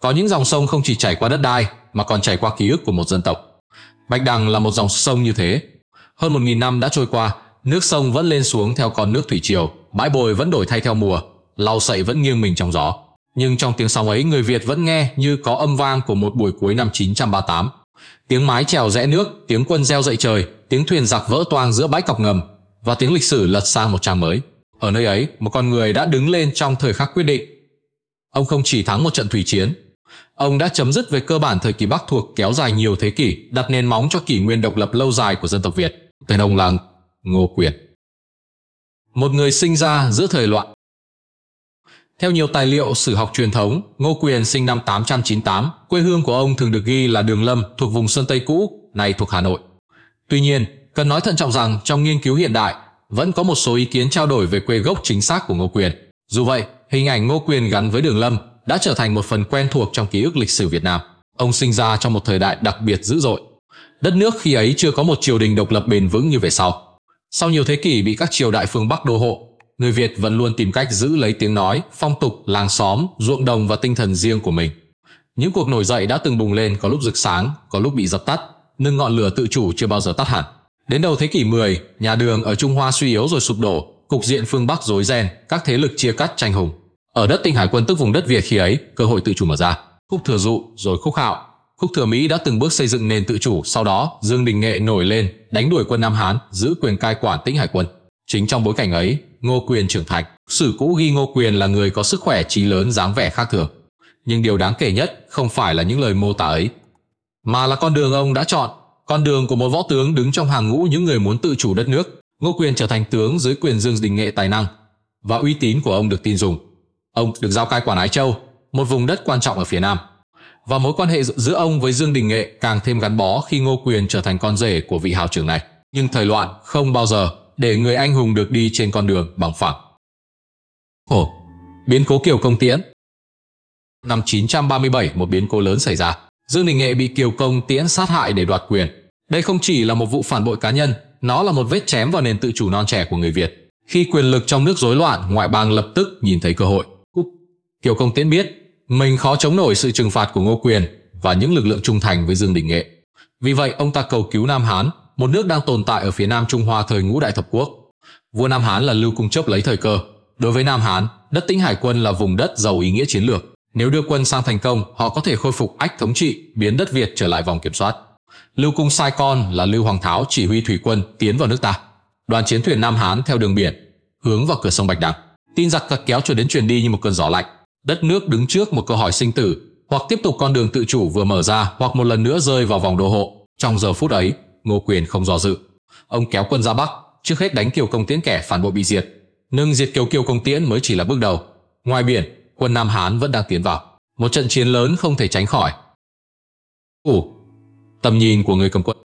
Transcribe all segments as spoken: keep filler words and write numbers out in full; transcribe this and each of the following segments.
Có những dòng sông không chỉ chảy qua đất đai mà còn chảy qua ký ức của một dân tộc. Bạch Đằng là một dòng sông như thế. Hơn một nghìn năm đã trôi qua, nước sông vẫn lên xuống theo con nước thủy triều, bãi bồi vẫn đổi thay theo mùa, lau sậy vẫn nghiêng mình trong gió. Nhưng trong tiếng sóng ấy, người Việt vẫn nghe như có âm vang của một buổi cuối năm chín trăm ba mươi tám. Tiếng mái chèo rẽ nước, tiếng quân reo dậy trời, tiếng thuyền giặc vỡ toang giữa bãi cọc ngầm, và tiếng lịch sử lật sang một trang mới. Ở nơi ấy, một con người đã đứng lên trong thời khắc quyết định. Ông không chỉ thắng một trận thủy chiến, ông đã chấm dứt về cơ bản thời kỳ Bắc thuộc kéo dài nhiều thế kỷ, đặt nền móng cho kỷ nguyên độc lập lâu dài của dân tộc Việt. Tên ông là Ngô Quyền, một người sinh ra giữa thời loạn. Theo nhiều tài liệu sử học truyền thống, Ngô Quyền sinh năm tám trăm chín mươi tám, quê hương của ông thường được ghi là Đường Lâm, thuộc vùng Sơn Tây cũ, nay thuộc Hà Nội. Tuy nhiên, cần nói thận trọng rằng trong nghiên cứu hiện đại vẫn có một số ý kiến trao đổi về quê gốc chính xác của Ngô Quyền. Dù vậy, hình ảnh Ngô Quyền gắn với Đường Lâm đã trở thành một phần quen thuộc trong ký ức lịch sử Việt Nam. Ông sinh ra trong một thời đại đặc biệt dữ dội. Đất nước khi ấy chưa có một triều đình độc lập bền vững như về sau. Sau nhiều thế kỷ bị các triều đại phương Bắc đô hộ, người Việt vẫn luôn tìm cách giữ lấy tiếng nói, phong tục, làng xóm, ruộng đồng và tinh thần riêng của mình. Những cuộc nổi dậy đã từng bùng lên, có lúc rực sáng, có lúc bị dập tắt, nhưng ngọn lửa tự chủ chưa bao giờ tắt hẳn. Đến đầu thế kỷ mười, nhà Đường ở Trung Hoa suy yếu rồi sụp đổ, cục diện phương Bắc rối ren, các thế lực chia cắt tranh hùng. Ở đất Tinh Hải Quân tức vùng đất Việt khi ấy, cơ hội tự chủ mở ra. Khúc Thừa Dụ rồi Khúc Hạo, Khúc Thừa Mỹ đã từng bước xây dựng nền tự chủ. Sau đó, Dương Đình Nghệ nổi lên, đánh đuổi quân Nam Hán, giữ quyền cai quản Tĩnh Hải Quân. Chính trong bối cảnh ấy, Ngô Quyền trưởng thành. Sử cũ ghi Ngô Quyền là người có sức khỏe trí lớn, dáng vẻ khác thường. Nhưng điều đáng kể nhất không phải là những lời mô tả ấy, mà là con đường ông đã chọn, con đường của một võ tướng đứng trong hàng ngũ những người muốn tự chủ đất nước. Ngô Quyền trở thành tướng dưới quyền Dương Đình Nghệ tài năng, và uy tín của ông được tin dùng. Ông được giao cai quản Ái Châu, một vùng đất quan trọng ở phía Nam. Và mối quan hệ giữa ông với Dương Đình Nghệ càng thêm gắn bó khi Ngô Quyền trở thành con rể của vị hào trưởng này. Nhưng thời loạn không bao giờ để người anh hùng được đi trên con đường bằng phẳng. Ồ, biến cố Kiều Công Tiễn. Năm chín trăm ba mươi bảy, một biến cố lớn xảy ra. Dương Đình Nghệ bị Kiều Công Tiễn sát hại để đoạt quyền. Đây không chỉ là một vụ phản bội cá nhân, nó là một vết chém vào nền tự chủ non trẻ của người Việt. Khi quyền lực trong nước rối loạn, ngoại bang lập tức nhìn thấy cơ hội. Kiều Công Tiễn biết mình khó chống nổi sự trừng phạt của Ngô Quyền và những lực lượng trung thành với Dương Đình Nghệ. Vì vậy, ông ta cầu cứu Nam Hán, một nước đang tồn tại ở phía Nam Trung Hoa thời ngũ đại thập quốc. Vua Nam Hán là Lưu Cung Chớp lấy thời cơ. Đối với Nam Hán, đất Tĩnh Hải Quân là vùng đất giàu ý nghĩa chiến lược. Nếu đưa quân sang thành công, họ có thể khôi phục ách thống trị, biến đất Việt trở lại vòng kiểm soát. Lưu Cung sai con là Lưu Hoàng Tháo chỉ huy thủy quân tiến vào nước ta. Đoàn chiến thuyền Nam Hán theo đường biển hướng vào cửa sông Bạch Đằng. Tin giặc cật kéo cho đến truyền đi như một cơn gió lạnh. Đất nước đứng trước một câu hỏi sinh tử: hoặc tiếp tục con đường tự chủ vừa mở ra, hoặc một lần nữa rơi vào vòng đô hộ. Trong giờ phút ấy, Ngô Quyền không do dự. Ông kéo quân ra Bắc, trước hết đánh Kiều Công Tiễn kẻ phản bội bị diệt. Nhưng diệt Kiều Kiều Công Tiễn mới chỉ là bước đầu. Ngoài biển, quân Nam Hán vẫn đang tiến vào. Một trận chiến lớn không thể tránh khỏi. Ủ, tầm nhìn của người cầm quân.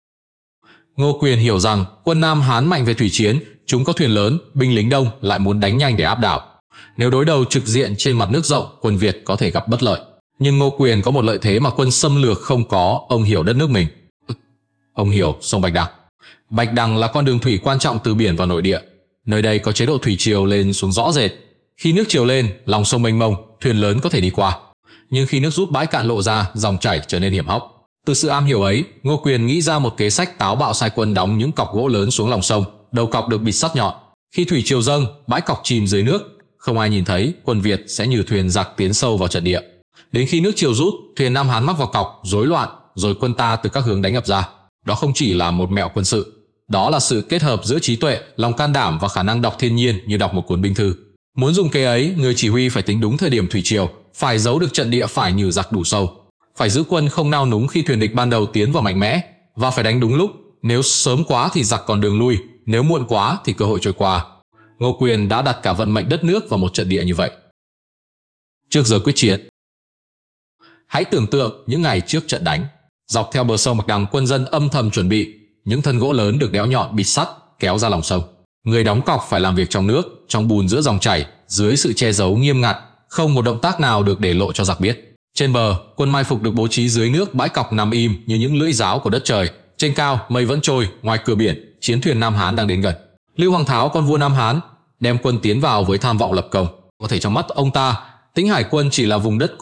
Ngô Quyền hiểu rằng quân Nam Hán mạnh về thủy chiến, chúng có thuyền lớn, binh lính đông, lại muốn đánh nhanh để áp đảo. Nếu đối đầu trực diện trên mặt nước rộng, quân Việt có thể gặp bất lợi. Nhưng Ngô Quyền có một lợi thế mà quân xâm lược không có, ông hiểu đất nước mình. Ông hiểu sông Bạch Đằng. Bạch Đằng là con đường thủy quan trọng từ biển vào nội địa. Nơi đây có chế độ thủy triều lên xuống rõ rệt. Khi nước triều lên, lòng sông mênh mông, thuyền lớn có thể đi qua. Nhưng khi nước rút, bãi cạn lộ ra, dòng chảy trở nên hiểm hóc. Từ sự am hiểu ấy, Ngô Quyền nghĩ ra một kế sách táo bạo, sai quân đóng những cọc gỗ lớn xuống lòng sông, đầu cọc được bịt sắt nhọn. Khi thủy triều dâng, bãi cọc chìm dưới nước, không ai nhìn thấy, quân Việt sẽ như thuyền giặc tiến sâu vào trận địa. Đến khi nước triều rút, thuyền Nam Hán mắc vào cọc, rối loạn, rồi quân ta từ các hướng đánh ập ra. Đó không chỉ là một mẹo quân sự, đó là sự kết hợp giữa trí tuệ, lòng can đảm và khả năng đọc thiên nhiên như đọc một cuốn binh thư. Muốn dùng kế ấy, người chỉ huy phải tính đúng thời điểm thủy triều, phải giấu được trận địa, phải nhử giặc đủ sâu, phải giữ quân không nao núng khi thuyền địch ban đầu tiến vào mạnh mẽ, và phải đánh đúng lúc. Nếu sớm quá thì giặc còn đường lui, nếu muộn quá thì cơ hội trôi qua. Ngô Quyền đã đặt cả vận mệnh đất nước vào một trận địa như vậy. Trước giờ quyết chiến, hãy tưởng tượng những ngày trước trận đánh, dọc theo bờ sông Bạch Đằng, quân dân âm thầm chuẩn bị. Những thân gỗ lớn được đẽo nhọn bịt sắt kéo ra lòng sông. Người đóng cọc phải làm việc trong nước, trong bùn giữa dòng chảy, dưới sự che giấu nghiêm ngặt, không một động tác nào được để lộ cho giặc biết. Trên bờ, quân mai phục được bố trí dưới nước, bãi cọc nằm im như những lưỡi giáo của đất trời. Trên cao, mây vẫn trôi, ngoài cửa biển, chiến thuyền Nam Hán đang đến gần. Lưu Hoàng Tháo, con vua Nam Hán, đem quân tiến vào với tham vọng lập công. Có thể trong mắt ông ta, Tĩnh Hải Quân chỉ là vùng đất cũ,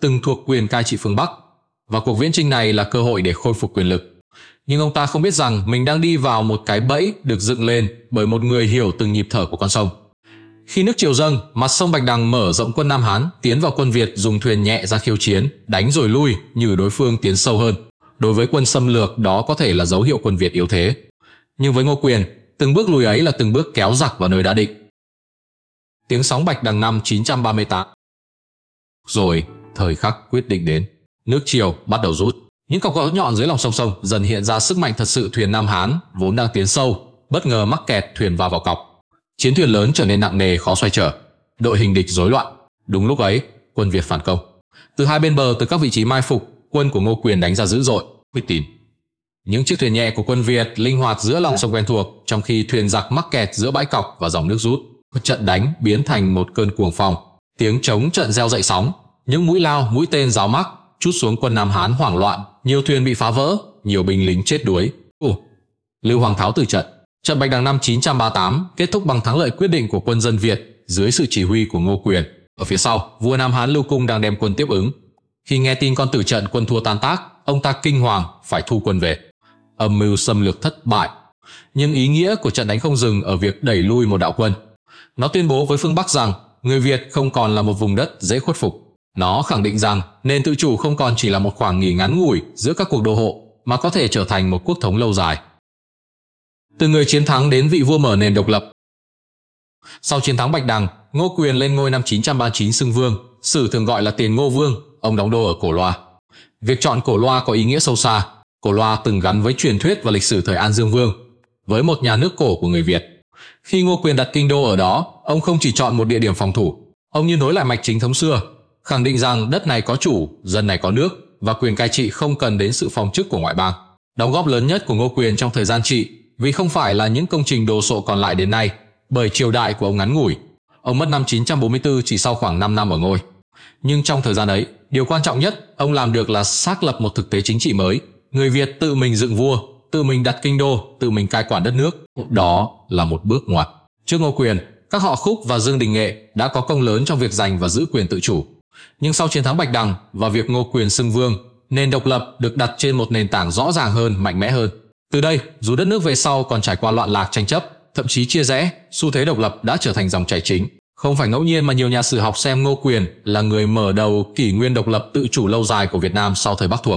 từng thuộc quyền cai trị phương Bắc, và cuộc viễn chinh này là cơ hội để khôi phục quyền lực. Nhưng ông ta không biết rằng mình đang đi vào một cái bẫy được dựng lên bởi một người hiểu từng nhịp thở của con sông. Khi nước triều dâng, mặt sông Bạch Đằng mở rộng, quân Nam Hán tiến vào, quân Việt dùng thuyền nhẹ ra khiêu chiến, đánh rồi lui như đối phương tiến sâu hơn. Đối với quân xâm lược, đó có thể là dấu hiệu quân Việt yếu thế. Nhưng với Ngô Quyền, từng bước lùi ấy là từng bước kéo giặc vào nơi đã định. Tiếng sóng Bạch Đằng năm chín trăm ba mươi tám. Rồi, thời khắc quyết định đến. Nước Triều bắt đầu rút. Những cọc gỗ nhọn dưới lòng sông sông dần hiện ra sức mạnh thật sự. Thuyền Nam Hán vốn đang tiến sâu, bất ngờ mắc kẹt, thuyền va vào cọc. Chiến thuyền lớn trở nên nặng nề, khó xoay trở. Đội hình địch rối loạn. Đúng lúc ấy, quân Việt phản công. Từ hai bên bờ, từ các vị trí mai phục, quân của Ngô Quyền đánh ra dữ dội, uy tín. Những chiếc thuyền nhẹ của quân Việt linh hoạt giữa lòng sông quen thuộc, trong khi thuyền giặc mắc kẹt giữa bãi cọc và dòng nước rút. Trận đánh biến thành một cơn cuồng phong. Tiếng trống trận reo dậy sóng. Những mũi lao, mũi tên giáo mắc trút xuống quân Nam Hán hoảng loạn. Nhiều thuyền bị phá vỡ, nhiều binh lính chết đuối. Ồ, Lưu Hoàng Tháo từ trận. Trận Bạch Đằng năm chín trăm ba mươi tám kết thúc bằng thắng lợi quyết định của quân dân Việt dưới sự chỉ huy của Ngô Quyền. Ở phía sau, vua Nam Hán Lưu Cung đang đem quân tiếp ứng. Khi nghe tin con tử trận quân thua tan tác, ông ta kinh hoàng phải thu quân về. Âm mưu xâm lược thất bại. Nhưng ý nghĩa của trận đánh không dừng ở việc đẩy lui một đạo quân. Nó tuyên bố với phương Bắc rằng người Việt không còn là một vùng đất dễ khuất phục. Nó khẳng định rằng nền tự chủ không còn chỉ là một khoảng nghỉ ngắn ngủi giữa các cuộc đô hộ, mà có thể trở thành một quốc thống lâu dài. Từ người chiến thắng đến vị vua mở nền độc lập. Sau chiến thắng Bạch Đằng, Ngô Quyền lên ngôi năm chín trăm ba mươi chín xưng vương, sử thường gọi là Tiền Ngô Vương. Ông đóng đô ở Cổ Loa. Việc chọn Cổ Loa có ý nghĩa sâu xa. Cổ Loa từng gắn với truyền thuyết và lịch sử thời An Dương Vương, với một nhà nước cổ của người Việt. Khi Ngô Quyền đặt kinh đô ở đó, ông không chỉ chọn một địa điểm phòng thủ, ông như nối lại mạch chính thống xưa, khẳng định rằng đất này có chủ, dân này có nước, và quyền cai trị không cần đến sự phong chức của ngoại bang. Đóng góp lớn nhất của Ngô Quyền trong thời gian trị, vì không phải là những công trình đồ sộ còn lại đến nay, bởi triều đại của ông ngắn ngủi. Ông mất năm chín trăm bốn mươi tư, chỉ sau khoảng năm năm ở ngôi. Nhưng trong thời gian ấy, điều quan trọng nhất ông làm được là xác lập một thực tế chính trị mới. Người Việt tự mình dựng vua, tự mình đặt kinh đô, tự mình cai quản đất nước. Đó là một bước ngoặt. Trước Ngô Quyền, các họ Khúc và Dương Đình Nghệ đã có công lớn trong việc giành và giữ quyền tự chủ. Nhưng sau chiến thắng Bạch Đằng và việc Ngô Quyền xưng vương, nền độc lập được đặt trên một nền tảng rõ ràng hơn, mạnh mẽ hơn. Từ đây, dù đất nước về sau còn trải qua loạn lạc, tranh chấp, thậm chí chia rẽ, xu thế độc lập đã trở thành dòng chảy chính. Không phải ngẫu nhiên mà nhiều nhà sử học xem Ngô Quyền là người mở đầu kỷ nguyên độc lập tự chủ lâu dài của Việt Nam sau thời Bắc thuộc.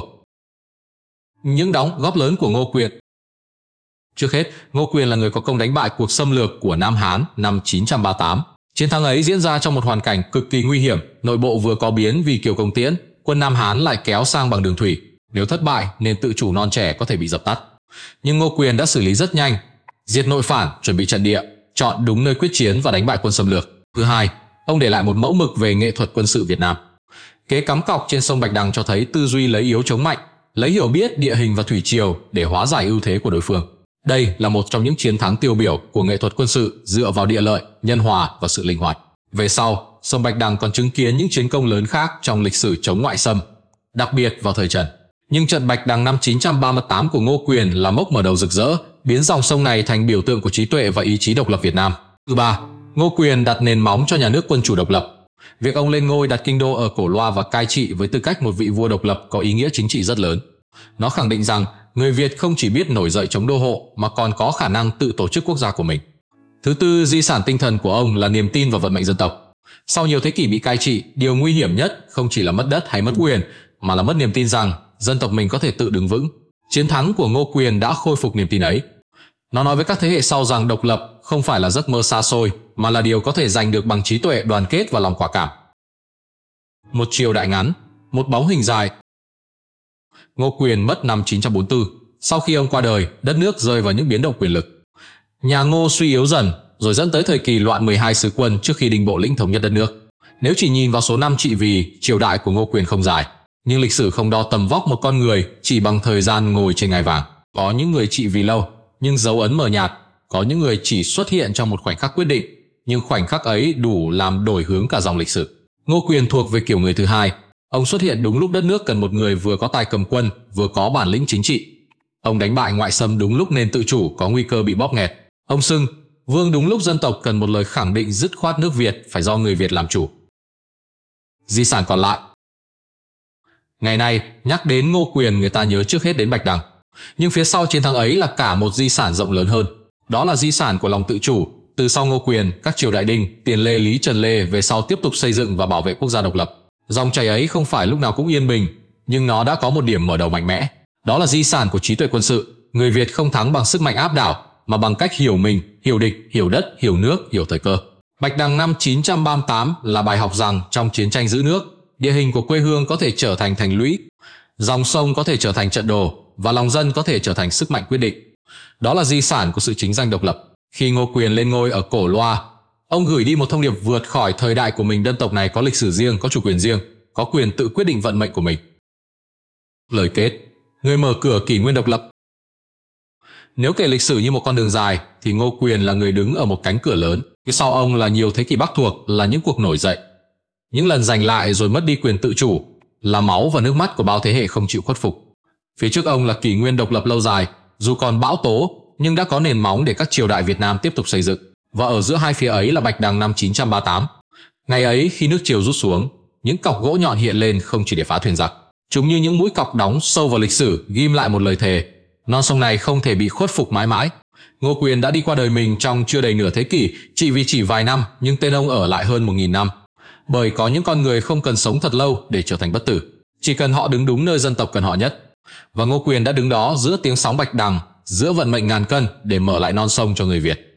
Những đóng góp lớn của Ngô Quyền. Trước hết, Ngô Quyền là người có công đánh bại cuộc xâm lược của Nam Hán năm chín trăm ba mươi tám. Chiến thắng ấy diễn ra trong một hoàn cảnh cực kỳ nguy hiểm, nội bộ vừa có biến vì Kiều Công Tiễn, quân Nam Hán lại kéo sang bằng đường thủy. Nếu thất bại, nền tự chủ non trẻ có thể bị dập tắt. Nhưng Ngô Quyền đã xử lý rất nhanh, diệt nội phản, chuẩn bị trận địa, chọn đúng nơi quyết chiến và đánh bại quân xâm lược. Thứ hai, ông để lại một mẫu mực về nghệ thuật quân sự Việt Nam. Kế cắm cọc trên sông Bạch Đằng cho thấy tư duy lấy yếu chống mạnh, lấy hiểu biết địa hình và thủy triều để hóa giải ưu thế của đối phương. Đây là một trong những chiến thắng tiêu biểu của nghệ thuật quân sự dựa vào địa lợi, nhân hòa và sự linh hoạt. Về sau, sông Bạch Đằng còn chứng kiến những chiến công lớn khác trong lịch sử chống ngoại xâm, đặc biệt vào thời Trần. Nhưng trận Bạch Đằng năm chín trăm ba mươi tám của Ngô Quyền là mốc mở đầu rực rỡ, biến dòng sông này thành biểu tượng của trí tuệ và ý chí độc lập Việt Nam. Thứ ba, Ngô Quyền đặt nền móng cho nhà nước quân chủ độc lập. Việc ông lên ngôi đặt kinh đô ở Cổ Loa và cai trị với tư cách một vị vua độc lập có ý nghĩa chính trị rất lớn. Nó khẳng định rằng người Việt không chỉ biết nổi dậy chống đô hộ mà còn có khả năng tự tổ chức quốc gia của mình. Thứ tư, di sản tinh thần của ông là niềm tin vào vận mệnh dân tộc. Sau nhiều thế kỷ bị cai trị, điều nguy hiểm nhất không chỉ là mất đất hay mất quyền, mà là mất niềm tin rằng dân tộc mình có thể tự đứng vững. Chiến thắng của Ngô Quyền đã khôi phục niềm tin ấy. Nó nói với các thế hệ sau rằng độc lập không phải là giấc mơ xa xôi, mà là điều có thể giành được bằng trí tuệ, đoàn kết và lòng quả cảm. Một triều đại ngắn, một bóng hình dài. Ngô Quyền mất năm chín trăm bốn mươi tư. Sau khi ông qua đời, đất nước rơi vào những biến động quyền lực. Nhà Ngô suy yếu dần, rồi dẫn tới thời kỳ loạn mười hai sứ quân trước khi Đinh Bộ Lĩnh thống nhất đất nước. Nếu chỉ nhìn vào số năm trị vì, triều đại của Ngô Quyền không dài, nhưng lịch sử không đo tầm vóc một con người chỉ bằng thời gian ngồi trên ngai vàng. Có những người trị vì lâu, nhưng dấu ấn mờ nhạt. Có những người chỉ xuất hiện trong một khoảnh khắc quyết định, nhưng khoảnh khắc ấy đủ làm đổi hướng cả dòng lịch sử. Ngô Quyền thuộc về kiểu người thứ hai. Ông xuất hiện đúng lúc đất nước cần một người vừa có tài cầm quân, vừa có bản lĩnh chính trị. Ông đánh bại ngoại xâm đúng lúc nền tự chủ có nguy cơ bị bóp nghẹt. Ông xưng vương đúng lúc dân tộc cần một lời khẳng định dứt khoát nước Việt phải do người Việt làm chủ. Di sản còn lại. Ngày nay, nhắc đến Ngô Quyền người ta nhớ trước hết đến Bạch Đằng. Nhưng phía sau chiến thắng ấy là cả một di sản rộng lớn hơn. Đó là di sản của lòng tự chủ. Từ sau Ngô Quyền, các triều Đại Đinh, Tiền Lê, Lý, Trần Lê về sau tiếp tục xây dựng và bảo vệ quốc gia độc lập. Dòng chảy ấy không phải lúc nào cũng yên bình, nhưng nó đã có một điểm mở đầu mạnh mẽ. Đó là di sản của trí tuệ quân sự. Người Việt không thắng bằng sức mạnh áp đảo, mà bằng cách hiểu mình, hiểu địch, hiểu đất, hiểu nước, hiểu thời cơ. Bạch Đằng năm chín trăm ba mươi tám là bài học rằng trong chiến tranh giữ nước, địa hình của quê hương có thể trở thành thành lũy, dòng sông có thể trở thành trận đồ, và lòng dân có thể trở thành sức mạnh quyết định. Đó là di sản của sự chính danh độc lập. Khi Ngô Quyền lên ngôi ở Cổ Loa, ông gửi đi một thông điệp vượt khỏi thời đại của mình. Dân tộc này có lịch sử riêng, có chủ quyền riêng, có quyền tự quyết định vận mệnh của mình. Lời kết: người mở cửa kỷ nguyên độc lập. Nếu kể lịch sử như một con đường dài, thì Ngô Quyền là người đứng ở một cánh cửa lớn. Phía sau ông là nhiều thế kỷ Bắc thuộc, là những cuộc nổi dậy, những lần giành lại rồi mất đi quyền tự chủ, là máu và nước mắt của bao thế hệ không chịu khuất phục. Phía trước ông là kỷ nguyên độc lập lâu dài, dù còn bão tố nhưng đã có nền móng để các triều đại Việt Nam tiếp tục xây dựng. Và ở giữa hai phía ấy là Bạch Đằng năm chín trăm ba mươi tám. Ngày ấy khi nước triều rút xuống, những cọc gỗ nhọn hiện lên không chỉ để phá thuyền giặc, chúng như những mũi cọc đóng sâu vào lịch sử, ghim lại một lời thề: non sông này không thể bị khuất phục mãi mãi. Ngô Quyền đã đi qua đời mình trong chưa đầy nửa thế kỷ, chỉ vì chỉ vài năm, nhưng tên ông ở lại hơn một nghìn năm. Bởi có những con người không cần sống thật lâu để trở thành bất tử, chỉ cần họ đứng đúng nơi dân tộc cần họ nhất. Và Ngô Quyền đã đứng đó giữa tiếng sóng Bạch Đằng, giữa vận mệnh ngàn cân để mở lại non sông cho người Việt.